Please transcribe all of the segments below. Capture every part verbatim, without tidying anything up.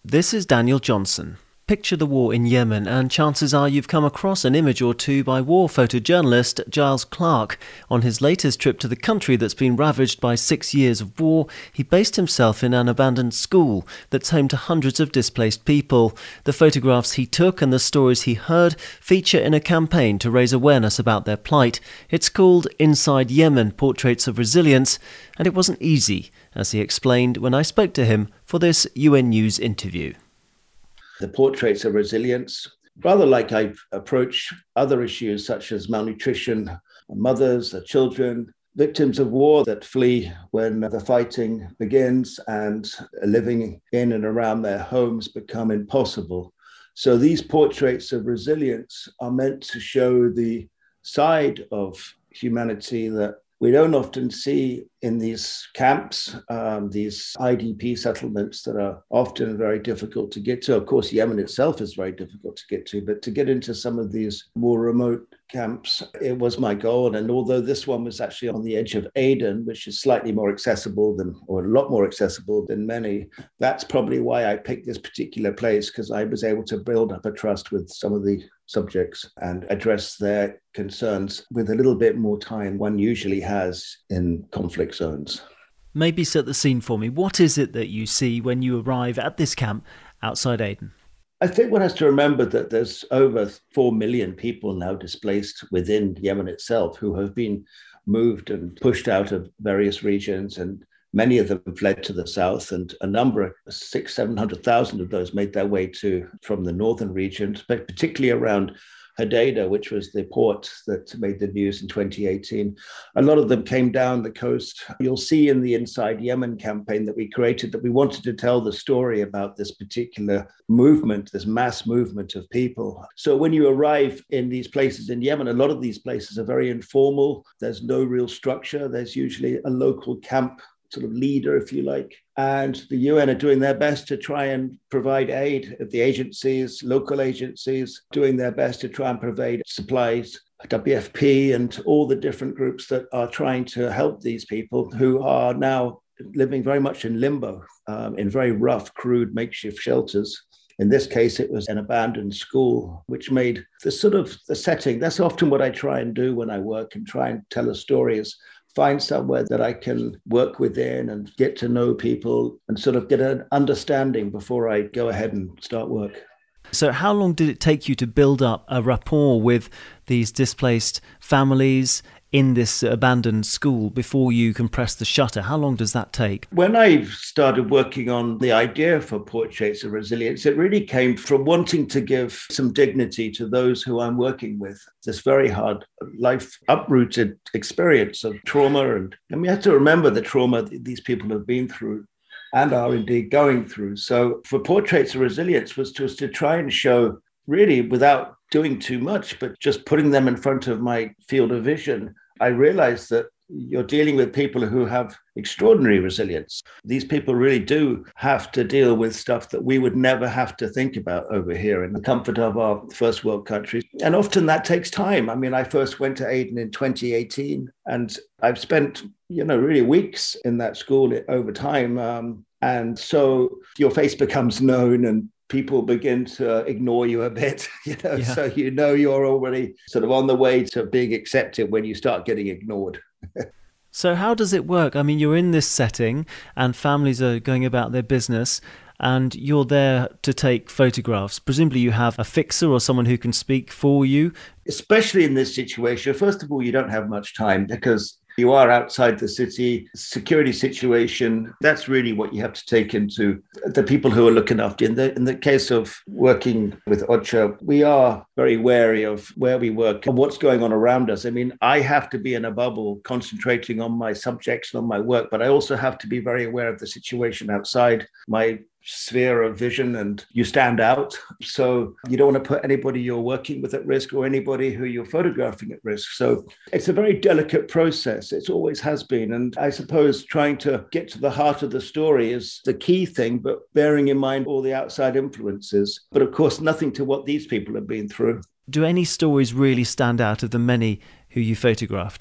This is Daniel Johnson. Picture the war in Yemen, and chances are you've come across an image or two by war photojournalist Giles Clarke. On his latest trip to the country that's been ravaged by six years of war, he based himself in an abandoned school that's home to hundreds of displaced people. The photographs he took and the stories he heard feature in a campaign to raise awareness about their plight. It's called Inside Yemen, Portraits of Resilience, and it wasn't easy, as he explained when I spoke to him for this U N News interview. The portraits of resilience, rather like I approach other issues such as malnutrition, mothers, children, victims of war that flee when the fighting begins and living in and around their homes become impossible. So these portraits of resilience are meant to show the side of humanity that we don't often see in these camps, um, these I D P settlements that are often very difficult to get to. Of course, Yemen itself is very difficult to get to, but to get into some of these more remote camps, it was my goal. And although this one was actually on the edge of Aden, which is slightly more accessible than, or a lot more accessible than many, that's probably why I picked this particular place, because I was able to build up a trust with some of the subjects and address their concerns with a little bit more time one usually has in conflict zones. Maybe set the scene for me. What is it that you see when you arrive at this camp outside Aden? I think one has to remember that there's over four million people now displaced within Yemen itself who have been moved and pushed out of various regions, and many of them fled to the south, and a number, six, seven hundred thousand of those made their way to from the northern regions, but particularly around Hodeidah, which was the port that made the news in twenty eighteen. A lot of them came down the coast. You'll see in the Inside Yemen campaign that we created that we wanted to tell the story about this particular movement, this mass movement of people. So when you arrive in these places in Yemen, a lot of these places are very informal. There's no real structure. There's usually a local camp sort of leader, if you like. And the U N are doing their best to try and provide aid. The agencies, local agencies, doing their best to try and provide supplies. W F P and all the different groups that are trying to help these people who are now living very much in limbo, um, in very rough, crude, makeshift shelters. In this case, it was an abandoned school, which made the sort of the setting. That's often what I try and do when I work and try and tell a story, is find somewhere that I can work within and get to know people and sort of get an understanding before I go ahead and start work. So how long did it take you to build up a rapport with these displaced families in this abandoned school before you can press the shutter? How long does that take? When I started working on the idea for Portraits of Resilience, it really came from wanting to give some dignity to those who I'm working with. This very hard life uprooted experience of trauma. And, and we have to remember the trauma that these people have been through and are indeed going through. So for Portraits of Resilience was to, was to try and show, really without doing too much, but just putting them in front of my field of vision, I realized that you're dealing with people who have extraordinary resilience. These people really do have to deal with stuff that we would never have to think about over here in the comfort of our first world countries. And often that takes time. I mean, I first went to Aden in twenty eighteen, and I've spent, you know, really weeks in that school over time. Um, and so your face becomes known and people begin to ignore you a bit, you know, yeah. So you know you're already sort of on the way to being accepted when you start getting ignored. So how does it work? I mean, you're in this setting and families are going about their business and you're there to take photographs. Presumably you have a fixer or someone who can speak for you. Especially in this situation, first of all, you don't have much time because you are outside the city, security situation. That's really what you have to take into the people who are looking after you. In the, in the case of working with OCHA, we are very wary of where we work and what's going on around us. I mean, I have to be in a bubble concentrating on my subjects and on my work, but I also have to be very aware of the situation outside my sphere of vision, and you stand out. So you don't want to put anybody you're working with at risk or anybody who you're photographing at risk. So it's a very delicate process. It always has been. And I suppose trying to get to the heart of the story is the key thing, but bearing in mind all the outside influences. But of course, nothing to what these people have been through. Do any stories really stand out of the many who you photographed?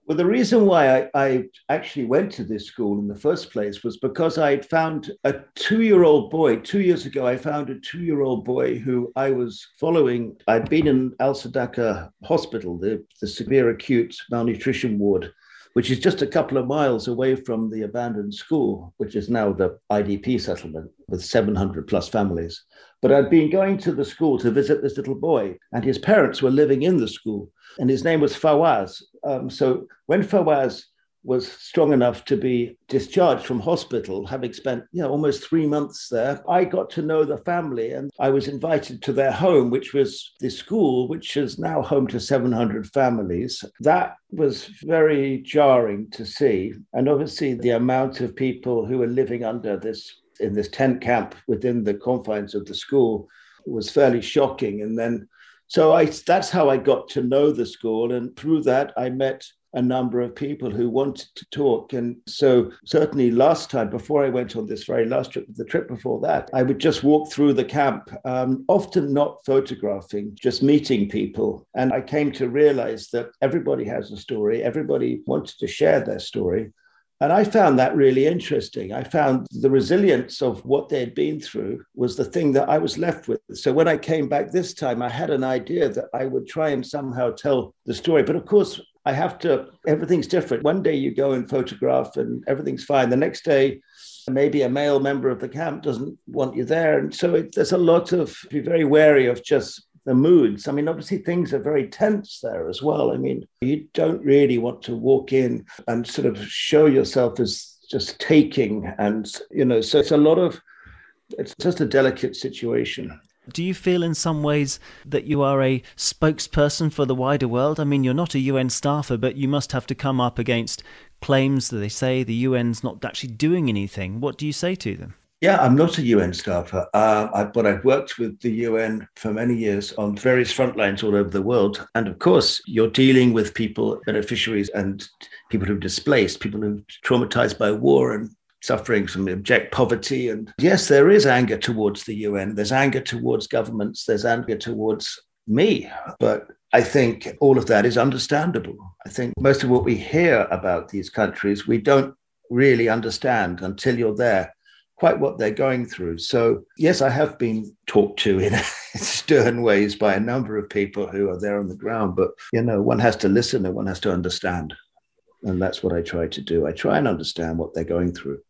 Well, the reason why I, I actually went to this school in the first place was because I found a two-year-old boy. Two years ago, I found a two-year-old boy who I was following. I'd been in Al Sadaka Hospital, the, the severe acute malnutrition ward, which is just a couple of miles away from the abandoned school, which is now the I D P settlement with seven hundred plus families. But I'd been going to the school to visit this little boy, and his parents were living in the school, and his name was Fawaz. Um, so when Fawaz was strong enough to be discharged from hospital, having spent you know, almost three months there, I got to know the family, and I was invited to their home, which was the school, which is now home to seven hundred families. That was very jarring to see. And obviously the amount of people who were living under this in this tent camp within the confines of the school was fairly shocking. And then, so I, that's how I got to know the school. And through that, I met a number of people who wanted to talk. And so certainly last time, before I went on this very last trip, the trip before that, I would just walk through the camp, um, often not photographing, just meeting people. And I came to realize that everybody has a story. Everybody wanted to share their story. And I found that really interesting. I found the resilience of what they'd been through was the thing that I was left with. So when I came back this time, I had an idea that I would try and somehow tell the story. But of course, I have to, everything's different. One day you go and photograph and everything's fine. The next day, maybe a male member of the camp doesn't want you there. And so it, there's a lot of, be very wary of just the moods. I mean, obviously things are very tense there as well. I mean, you don't really want to walk in and sort of show yourself as just taking. And, you know, so it's a lot of, it's just a delicate situation. Do you feel in some ways that you are a spokesperson for the wider world? I mean, you're not a U N staffer, but you must have to come up against claims that they say the U N's not actually doing anything. What do you say to them? Yeah, I'm not a U N staffer, uh, I, but I've worked with the U N for many years on various front lines all over the world. And of course, you're dealing with people, beneficiaries and people who've displaced, people who've traumatized by war and suffering from abject poverty. And yes, there is anger towards the U N. There's anger towards governments. There's anger towards me. But I think all of that is understandable. I think most of what we hear about these countries, we don't really understand until you're there, quite what they're going through. So yes, I have been talked to in stern ways by a number of people who are there on the ground, but you know, one has to listen and one has to understand. And that's what I try to do. I try and understand what they're going through.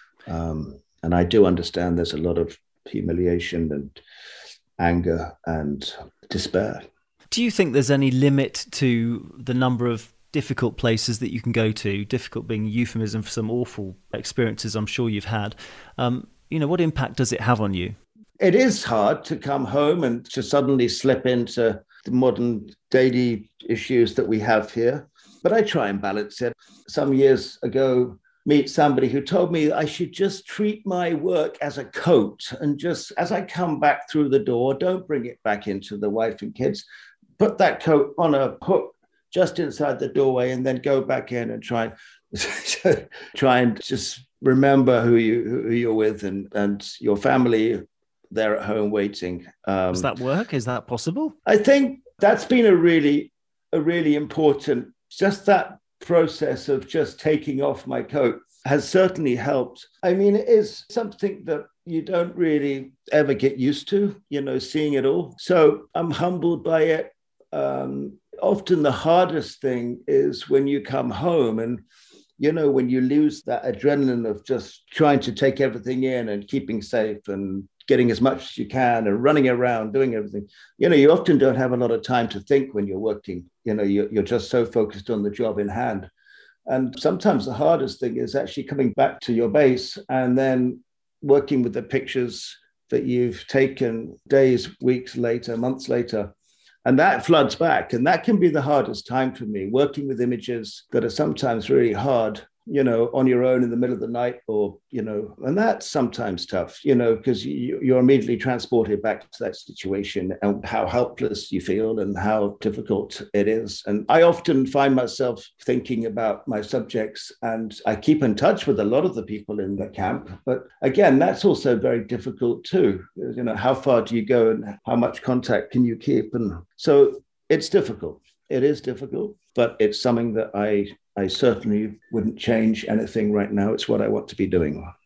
Um, and I do understand there's a lot of humiliation and anger and despair. Do you think there's any limit to the number of difficult places that you can go to, difficult being a euphemism for some awful experiences I'm sure you've had? Um, you know, what impact does it have on you? It is hard to come home and to suddenly slip into the modern daily issues that we have here. But I try and balance it. Some years ago, meet somebody who told me I should just treat my work as a coat. And just as I come back through the door, don't bring it back into the wife and kids. Put that coat on a hook just inside the doorway and then go back in and try and try and just remember who you who you're with and, and your family there at home waiting. Um, Does that work? Is that possible? I think that's been a really a really important, just that process of just taking off my coat has certainly helped. I mean, it is something that you don't really ever get used to, you know, seeing it all. So I'm humbled by it. Um, often the hardest thing is when you come home and, you know, when you lose that adrenaline of just trying to take everything in and keeping safe and getting as much as you can and running around, doing everything. You know, you often don't have a lot of time to think when you're working. You know, you're, you're just so focused on the job in hand. And sometimes the hardest thing is actually coming back to your base and then working with the pictures that you've taken days, weeks later, months later. And that floods back. And that can be the hardest time for me, working with images that are sometimes really hard, you know, on your own in the middle of the night or, you know, and that's sometimes tough, you know, because you, you're immediately transported back to that situation and how helpless you feel and how difficult it is. And I often find myself thinking about my subjects and I keep in touch with a lot of the people in the camp. But again, that's also very difficult too. You know, how far do you go and how much contact can you keep? And so it's difficult. It is difficult, but it's something that I I certainly wouldn't change anything right now. It's what I want to be doing.